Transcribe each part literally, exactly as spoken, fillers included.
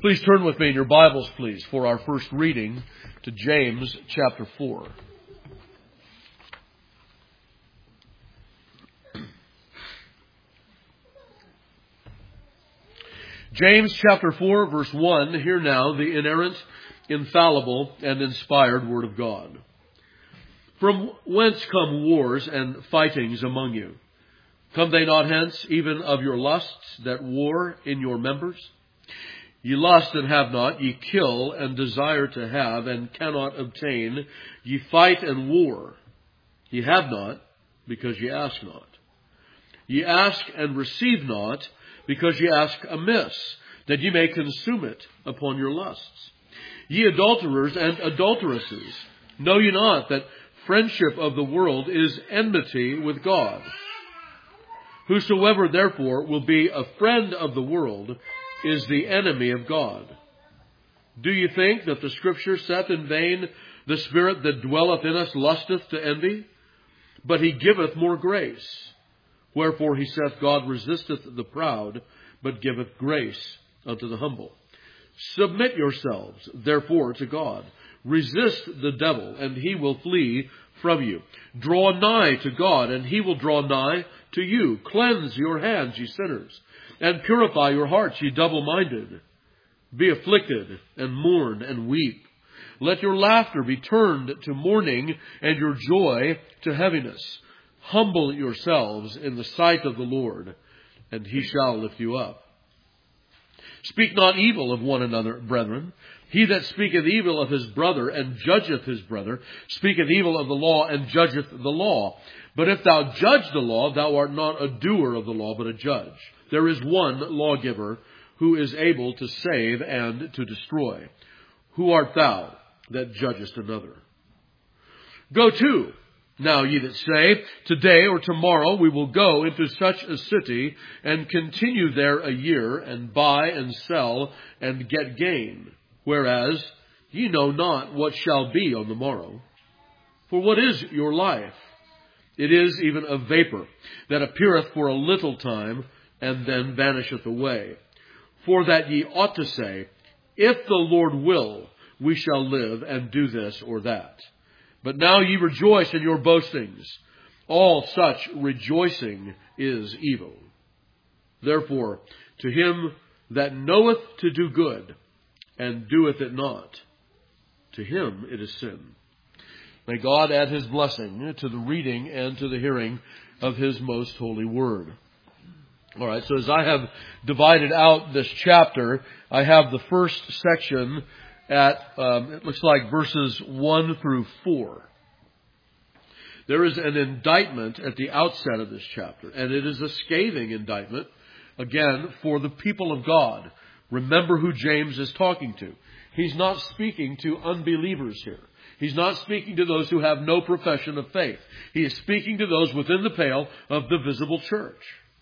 Please turn with me in your Bibles, please, for our first reading to James chapter four. James chapter four, verse one, hear now the inerrant, infallible, and inspired Word of God. From whence come wars and fightings among you? Come they not hence, even of your lusts that war in your members? Ye lust and have not, ye kill and desire to have and cannot obtain. Ye fight and war. Ye have not, because ye ask not. Ye ask and receive not, because ye ask amiss, that ye may consume it upon your lusts. Ye adulterers and adulteresses, know ye not that friendship of the world is enmity with God? Whosoever therefore will be a friend of the world is the enemy of God. Do you think that the Scripture saith in vain, the Spirit that dwelleth in us lusteth to envy? But he giveth more grace. Wherefore he saith, God resisteth the proud, but giveth grace unto the humble. Submit yourselves, therefore, to God. Resist the devil, and he will flee from you. Draw nigh to God, and he will draw nigh to you. Cleanse your hands, ye sinners, and purify your hearts, ye double-minded. Be afflicted, and mourn, and weep. Let your laughter be turned to mourning, and your joy to heaviness. Humble yourselves in the sight of the Lord, and he shall lift you up. Speak not evil of one another, brethren. He that speaketh evil of his brother, and judgeth his brother, speaketh evil of the law, and judgeth the law. But if thou judge the law, thou art not a doer of the law, but a judge. There is one lawgiver, who is able to save and to destroy. Who art thou that judgest another? Go to, now ye that say, today or tomorrow we will go into such a city, and continue there a year, and buy and sell, and get gain. Whereas ye know not what shall be on the morrow. For what is your life? It is even a vapor, that appeareth for a little time, and then vanisheth away. For that ye ought to say, if the Lord will, we shall live and do this or that. But now ye rejoice in your boastings. All such rejoicing is evil. Therefore, to him that knoweth to do good, and doeth it not, to him it is sin. May God add his blessing to the reading and to the hearing of his most holy word. All right, so as I have divided out this chapter, I have the first section at, um, it looks like verses one through four. There is an indictment at the outset of this chapter, and it is a scathing indictment, again, for the people of God. Remember who James is talking to. He's not speaking to unbelievers here. He's not speaking to those who have no profession of faith. He is speaking to those within the pale of the visible church.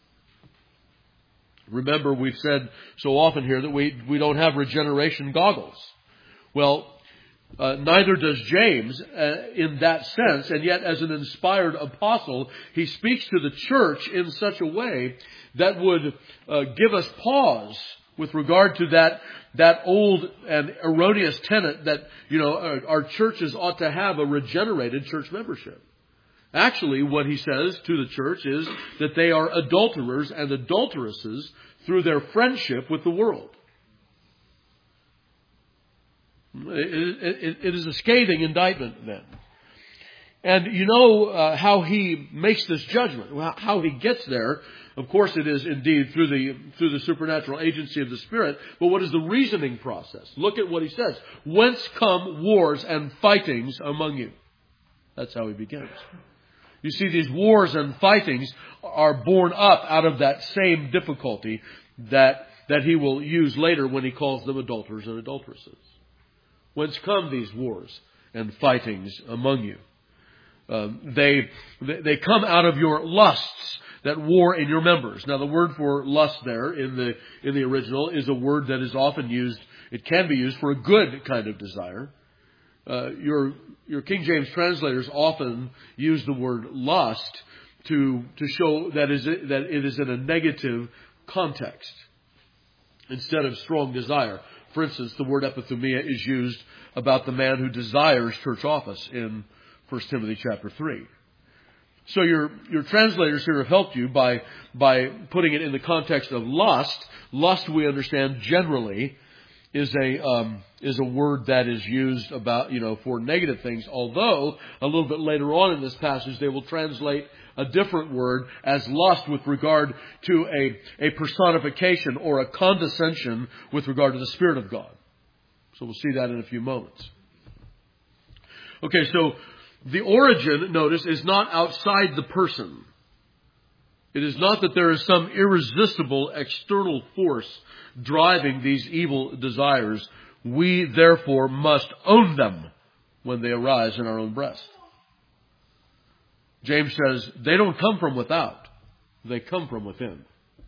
Remember, we've said so often here that we, we don't have regeneration goggles. Well, uh, neither does James uh, in that sense, and yet as an inspired apostle, he speaks to the church in such a way that would uh, give us pause with regard to that that old and erroneous tenet that, you know, our, our churches ought to have a regenerated church membership. Actually, what he says to the church is that they are adulterers and adulteresses through their friendship with the world. It, it, it is a scathing indictment then. And you know uh, how he makes this judgment, how he gets there. Of course, it is indeed through the through the supernatural agency of the Spirit. But what is the reasoning process? Look at what he says. Whence come wars and fightings among you? That's how he begins. You see, these wars and fightings are born up out of that same difficulty that, that he will use later when he calls them adulterers and adulteresses. Whence come these wars and fightings among you? Um, they they come out of your lusts that war in your members. Now, the word for lust there in the in the original is a word that is often used. It can be used for a good kind of desire. Uh, your your King James translators often use the word lust to to show that is it, that it is in a negative context instead of strong desire. For instance, the word epithumia is used about the man who desires church office in First Timothy chapter three. So your your translators here have helped you by by putting it in the context of lust. Lust, we understand generally, is a um, is a word that is used about you know for negative things. Although a little bit later on in this passage, they will translate a different word as lust with regard to a a personification or a condescension with regard to the Spirit of God. So we'll see that in a few moments. Okay, so the origin, notice, is not outside the person. It is not that there is some irresistible external force driving these evil desires. We, therefore, must own them when they arise in our own breast. James says, they don't come from without. They come from within.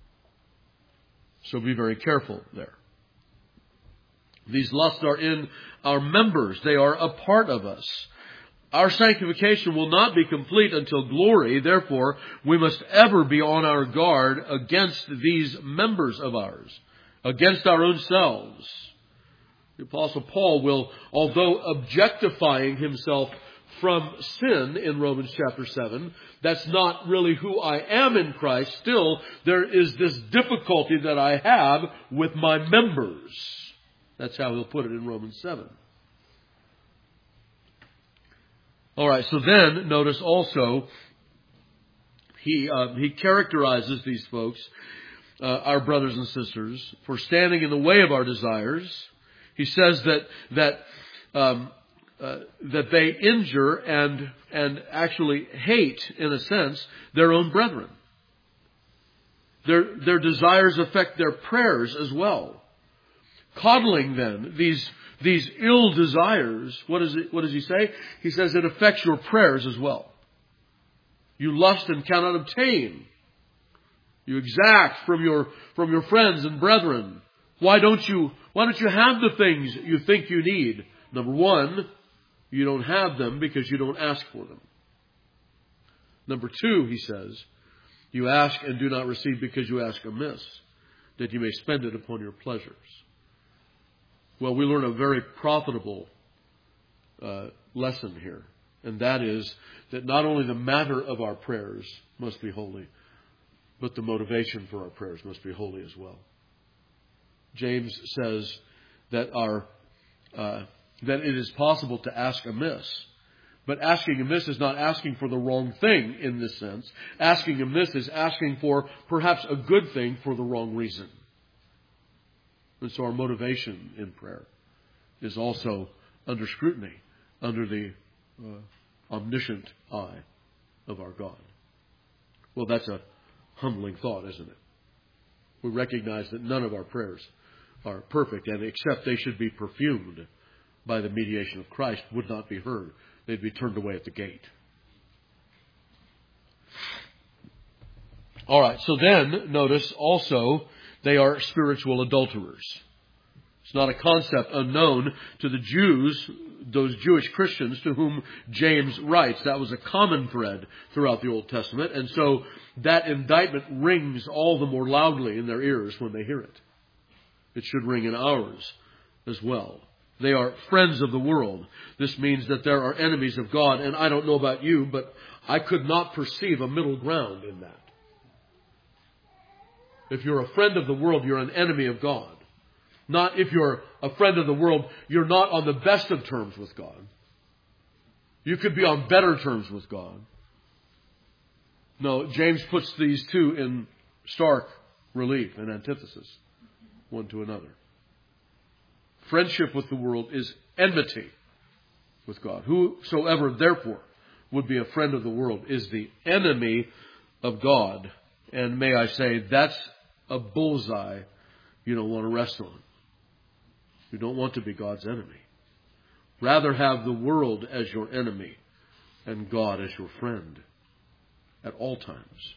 So be very careful there. These lusts are in our members. They are a part of us. Our sanctification will not be complete until glory. Therefore, we must ever be on our guard against these members of ours, against our own selves. The Apostle Paul will, although objectifying himself from sin in Romans chapter seven, that's not really who I am in Christ. Still, there is this difficulty that I have with my members. That's how he'll put it in Romans seven. All right, so then notice also he uh, he characterizes these folks, uh, our brothers and sisters, for standing in the way of our desires. He says that that um, uh, that they injure and and actually hate, in a sense, their own brethren. Their their desires affect their prayers as well. Coddling then these. These ill desires, what, is it, what does he say? He says it affects your prayers as well. You lust and cannot obtain. You exact from your, from your friends and brethren. Why don't you, why don't you have the things you think you need? Number one, you don't have them because you don't ask for them. Number two, he says, you ask and do not receive because you ask amiss, that you may spend it upon your pleasures. Well, we learn a very profitable uh, lesson here. And that is that not only the matter of our prayers must be holy, but the motivation for our prayers must be holy as well. James says that our uh, that it is possible to ask amiss. But asking amiss is not asking for the wrong thing in this sense. Asking amiss is asking for perhaps a good thing for the wrong reason. And so our motivation in prayer is also under scrutiny, under the uh, omniscient eye of our God. Well, that's a humbling thought, isn't it? We recognize that none of our prayers are perfect, and except they should be perfumed by the mediation of Christ, would not be heard. They'd be turned away at the gate. All right, so then, notice also, they are spiritual adulterers. It's not a concept unknown to the Jews, those Jewish Christians to whom James writes. That was a common thread throughout the Old Testament. And so that indictment rings all the more loudly in their ears when they hear it. It should ring in ours as well. They are friends of the world. This means that there are enemies of God. And I don't know about you, but I could not perceive a middle ground in that. If you're a friend of the world, you're an enemy of God. Not if you're a friend of the world, you're not on the best of terms with God. You could be on better terms with God. No, James puts these two in stark relief and antithesis, one to another. Friendship with the world is enmity with God. Whosoever, therefore, would be a friend of the world is the enemy of God. And may I say, that's a bullseye you don't want to rest on. You don't want to be God's enemy. Rather have the world as your enemy and God as your friend at all times.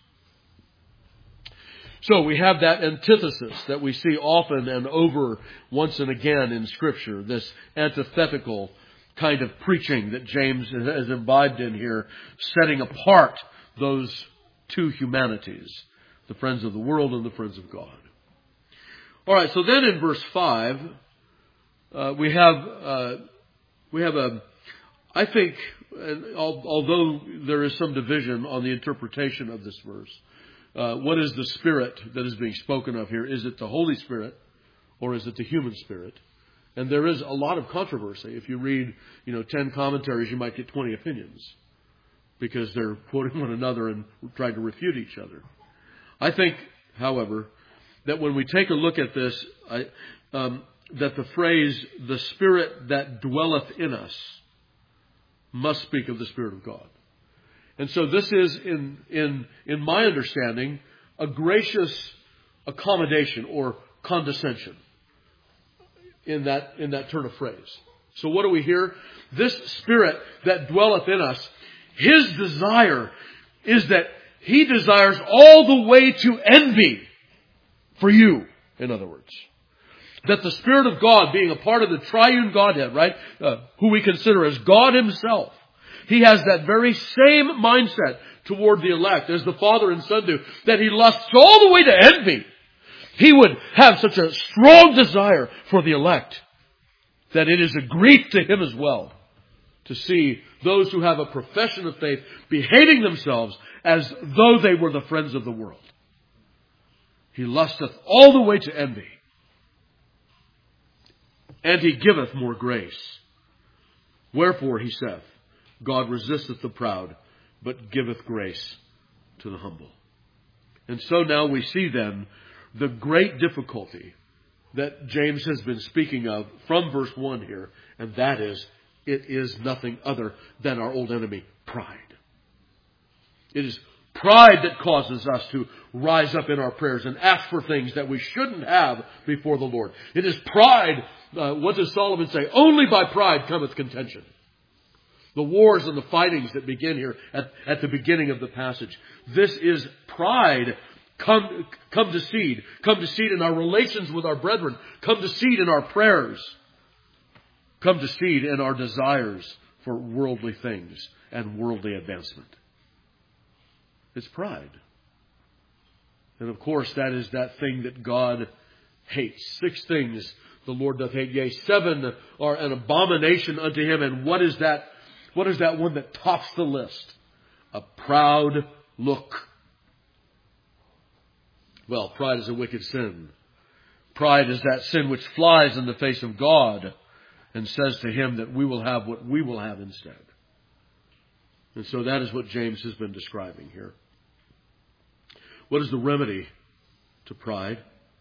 So we have that antithesis that we see often and over once and again in Scripture, this antithetical kind of preaching that James has imbibed in here, setting apart those two humanities, the friends of the world and the friends of God. All right, so then in verse five, uh, we have uh, we have a, I think, and al- although there is some division on the interpretation of this verse, uh, what is the Spirit that is being spoken of here? Is it the Holy Spirit or is it the human spirit? And there is a lot of controversy. If you read, you know, ten commentaries, you might get twenty opinions because they're quoting one another and trying to refute each other. I think, however, that when we take a look at this, I, um, that the phrase, the Spirit that dwelleth in us, must speak of the Spirit of God. And so this is, in, in, in my understanding, a gracious accommodation or condescension in that, in that turn of phrase. So what do we hear? This Spirit that dwelleth in us, His desire is that He desires all the way to envy for you, in other words. That the Spirit of God, being a part of the triune Godhead, right, uh, who we consider as God Himself, He has that very same mindset toward the elect as the Father and Son do, that He lusts all the way to envy. He would have such a strong desire for the elect that it is a grief to Him as well to see those who have a profession of faith behaving themselves as though they were the friends of the world. He lusteth all the way to envy. And He giveth more grace. Wherefore, He saith, God resisteth the proud, but giveth grace to the humble. And so now we see then the great difficulty that James has been speaking of from verse one here, and that is, it is nothing other than our old enemy, pride. It is pride that causes us to rise up in our prayers and ask for things that we shouldn't have before the Lord. It is pride. Uh, what does Solomon say? Only by pride cometh contention. The wars and the fightings that begin here at, at the beginning of the passage. This is pride come, come to seed. Come to seed in our relations with our brethren. Come to seed in our prayers. Come to seed in our desires for worldly things and worldly advancement. It's pride. And of course, that is that thing that God hates. Six things the Lord doth hate. Yea, seven are an abomination unto Him. And what is that? What is that one that tops the list? A proud look. Well, pride is a wicked sin. Pride is that sin which flies in the face of God and says to Him that we will have what we will have instead. And so that is what James has been describing here. What is the remedy to pride?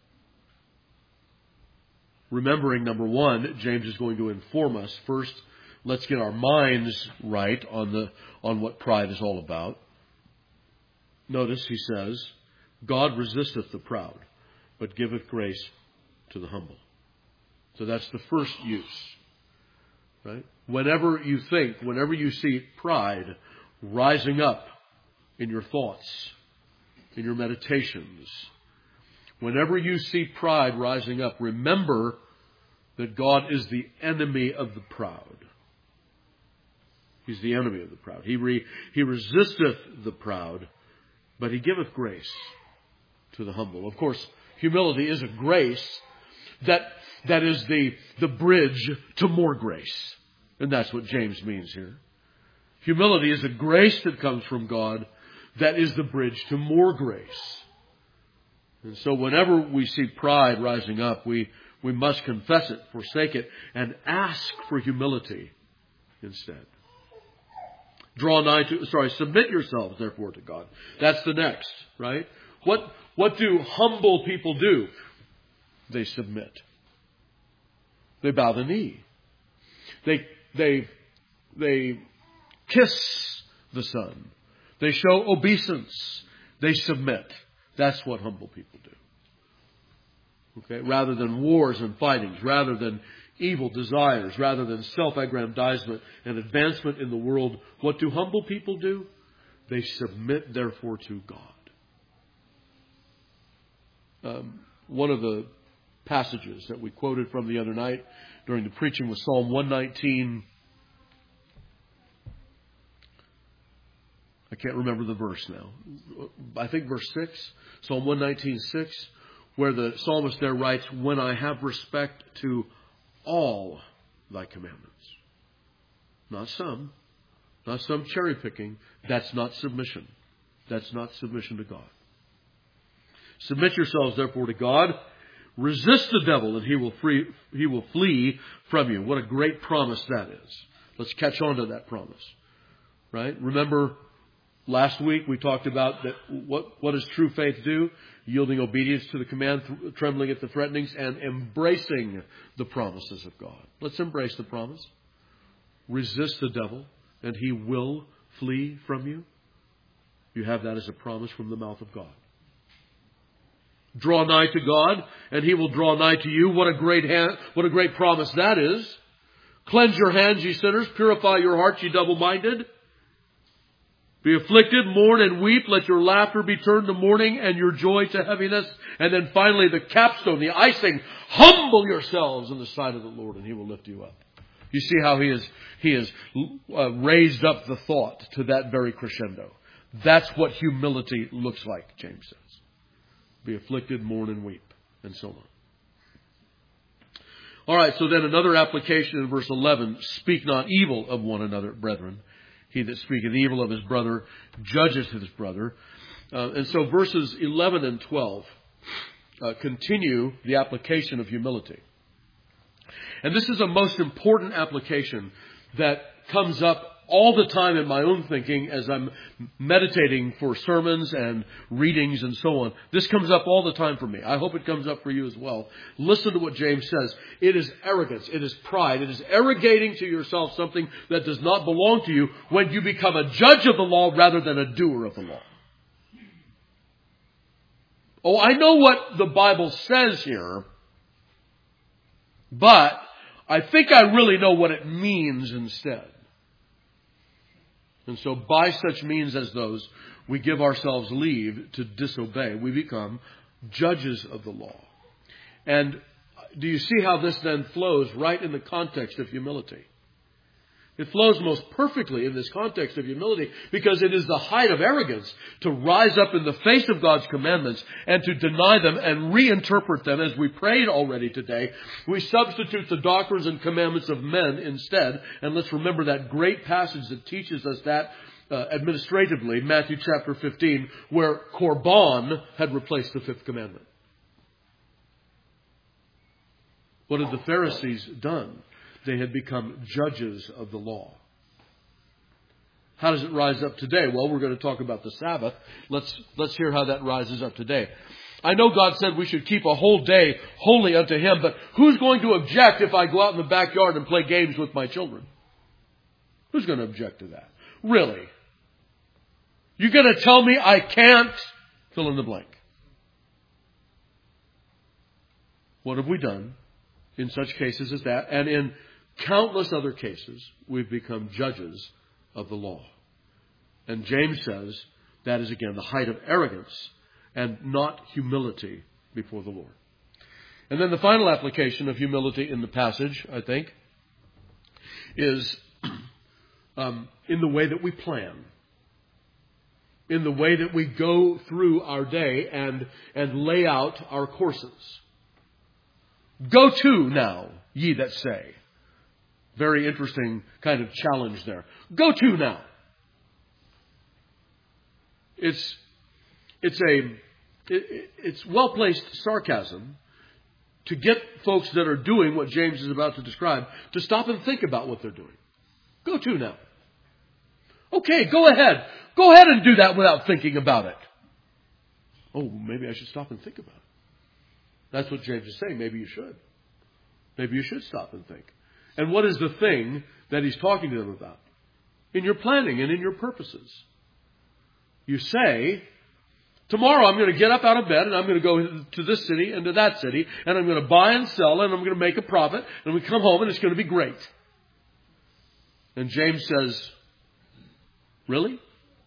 Remembering, number one, James is going to inform us. First, let's get our minds right on the on what pride is all about. Notice he says, God resisteth the proud, but giveth grace to the humble. So that's the first use. Right? Whenever you think, whenever you see pride rising up in your thoughts, in your meditations, whenever you see pride rising up, remember that God is the enemy of the proud. He's the enemy of the proud. He, re, he resisteth the proud, but He giveth grace to the humble. Of course, humility is a grace that that is the, the bridge to more grace. And that's what James means here. Humility is a grace that comes from God that is the bridge to more grace. And so whenever we see pride rising up, we, we must confess it, forsake it, and ask for humility instead. Draw nigh to, sorry, submit yourselves therefore to God. That's the next, right? What, what do humble people do? They submit. They bow the knee. They, they, they kiss the Son. They show obeisance. They submit. That's what humble people do. Okay? Rather than wars and fightings, rather than evil desires, rather than self-aggrandizement and advancement in the world, what do humble people do? They submit, therefore, to God. Um, one of the passages that we quoted from the other night during the preaching was Psalm one nineteen. I can't remember the verse now. I think verse six, Psalm one nineteen, six, where the psalmist there writes, when I have respect to all thy commandments. Not some. Not some cherry picking. That's not submission. That's not submission to God. Submit yourselves therefore to God. Resist the devil and he will free, he will flee from you. What a great promise that is. Let's catch on to that promise. Right? Remember last week we talked about that what, what does true faith do? Yielding obedience to the command, trembling at the threatenings, and embracing the promises of God. Let's embrace the promise. Resist the devil and he will flee from you. You have that as a promise from the mouth of God. Draw nigh to God, and he will draw nigh to you. What a great hand, what a great promise that is. Cleanse your hands, ye sinners. Purify your hearts, ye double-minded. Be afflicted, mourn and weep. Let your laughter be turned to mourning and your joy to heaviness. And then finally the capstone, the icing. Humble yourselves in the sight of the Lord, and he will lift you up. You see how he has, he has uh, raised up the thought to that very crescendo. That's what humility looks like, James says. Be afflicted, mourn and weep, and so on. All right, so then another application in verse eleven. Speak not evil of one another, brethren. He that speaketh evil of his brother judgeth his brother. Uh, and so verses eleven and twelve uh, continue the application of humility. And this is a most important application that comes up all the time in my own thinking as I'm meditating for sermons and readings and so on. This comes up all the time for me. I hope it comes up for you as well. Listen to what James says. It is arrogance. It is pride. It is arrogating to yourself something that does not belong to you when you become a judge of the law rather than a doer of the law. Oh, I know what the Bible says here, but I think I really know what it means instead. And so by such means as those, we give ourselves leave to disobey. We become judges of the law. And do you see how this then flows right in the context of humility? It flows most perfectly in this context of humility because it is the height of arrogance to rise up in the face of God's commandments and to deny them and reinterpret them. As we prayed already today, we substitute the doctrines and commandments of men instead. And let's remember that great passage that teaches us that uh, administratively, Matthew chapter fifteen, where Korban had replaced the fifth commandment. What had the Pharisees done? They had become judges of the law. How does it rise up today? Well, we're going to talk about the Sabbath. Let's, let's hear how that rises up today. I know God said we should keep a whole day holy unto Him, but who's going to object if I go out in the backyard and play games with my children? Who's going to object to that? Really? You're going to tell me I can't fill in the blank? What have we done in such cases as that? And in countless other cases, we've become judges of the law. And James says that is again the height of arrogance and not humility before the Lord. And then the final application of humility in the passage, I think, is um, in the way that we plan. In the way that we go through our day and, and lay out our courses. Go to now, ye that say. Very interesting kind of challenge there. Go to now. It's it's a it, it's well-placed sarcasm to get folks that are doing what James is about to describe to stop and think about what they're doing. Go to now. Okay, go ahead. Go ahead and do that without thinking about it. Oh, maybe I should stop and think about it. That's what James is saying. Maybe you should. Maybe you should stop and think. And what is the thing that he's talking to them about? In your planning and in your purposes. You say, tomorrow I'm going to get up out of bed and I'm going to go to this city and to that city and I'm going to buy and sell and I'm going to make a profit and we come home and it's going to be great. And James says, really?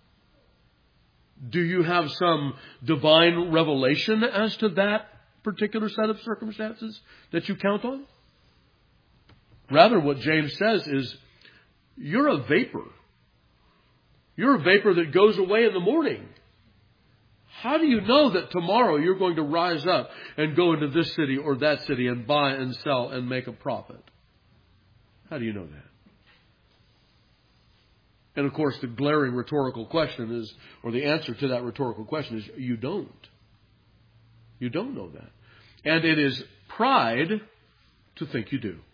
Do you have some divine revelation as to that particular set of circumstances that you count on? Rather, what James says is, you're a vapor. You're a vapor that goes away in the morning. How do you know that tomorrow you're going to rise up and go into this city or that city and buy and sell and make a profit? How do you know that? And of course, the glaring rhetorical question is, or the answer to that rhetorical question is, you don't. You don't know that. And it is pride to think you do.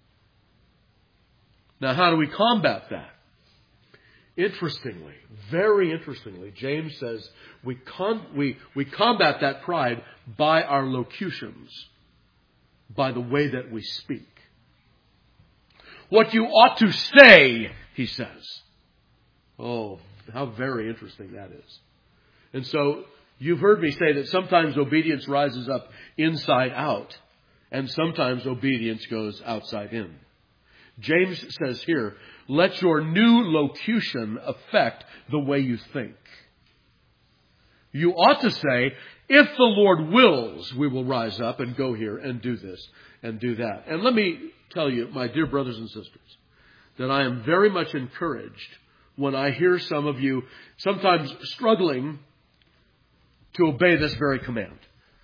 Now, how do we combat that? Interestingly, very interestingly, James says we, con- we, we combat that pride by our locutions, by the way that we speak. What you ought to say, he says. Oh, how very interesting that is. And so, you've heard me say that sometimes obedience rises up inside out, and sometimes obedience goes outside in. James says here, let your new locution affect the way you think. You ought to say, if the Lord wills, we will rise up and go here and do this and do that. And let me tell you, my dear brothers and sisters, that I am very much encouraged when I hear some of you sometimes struggling to obey this very command.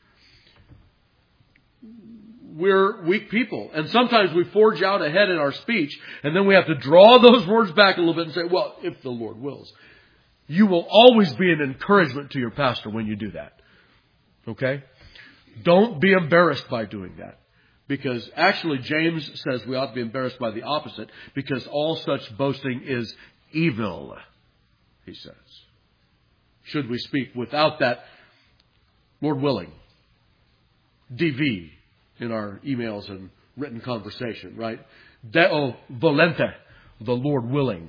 We're weak people, and sometimes we forge out ahead in our speech, and then we have to draw those words back a little bit and say, well, if the Lord wills. You will always be an encouragement to your pastor when you do that. Okay? Don't be embarrassed by doing that. Because actually James says we ought to be embarrassed by the opposite, because all such boasting is evil, he says. Should we speak without that, Lord willing, D V in our emails and written conversation, right? Deo volente, the Lord willing.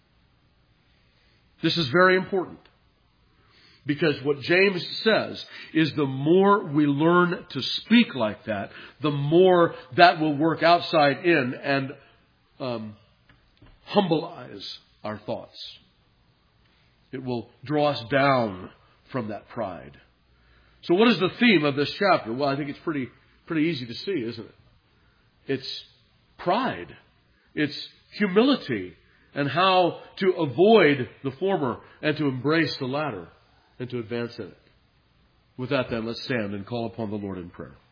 This is very important. Because what James says is the more we learn to speak like that, the more that will work outside in and um, humbleize our thoughts. It will draw us down from that pride. So what is the theme of this chapter? Well, I think it's pretty pretty easy to see, isn't it? It's pride. It's humility. And how to avoid the former and to embrace the latter and to advance in it. With that then, let's stand and call upon the Lord in prayer.